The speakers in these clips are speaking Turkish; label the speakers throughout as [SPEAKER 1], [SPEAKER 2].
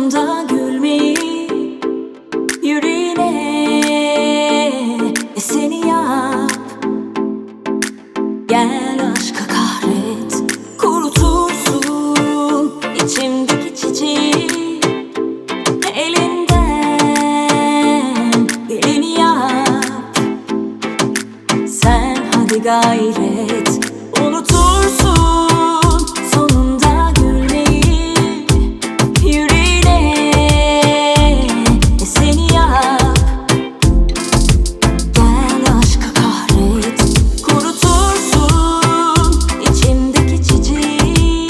[SPEAKER 1] Sonunda gülmeyi yüreğine seni yap. Gel aşka kahret, kurutursun içimdeki çiçeği. Elinden geleni yap. Sen hadi gayret, unutursun sonunda gülmeyi yüreğine seni yap. Gel aşka kahret, kurutursun içimdeki çiçeği.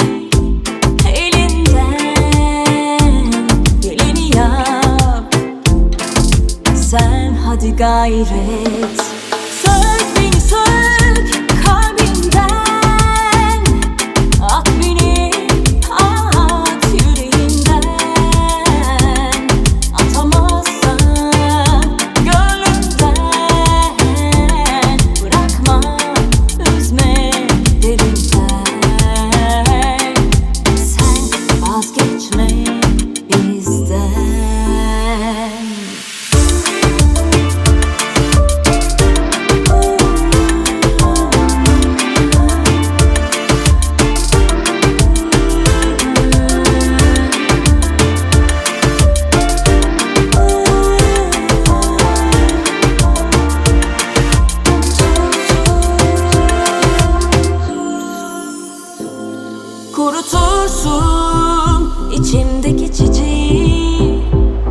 [SPEAKER 1] Elinden geleni yap. Sen hadi gayret. Sök beni sök kalbimden, at beni at yüreğinden. Atamazsan gönlümden, bırakma üzme derinden. Sen vazgeçme bizden. Kurutursun içimdeki çiçeği.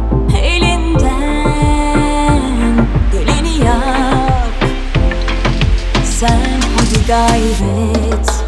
[SPEAKER 1] Elinden geleni yap. Sen hadi gayret.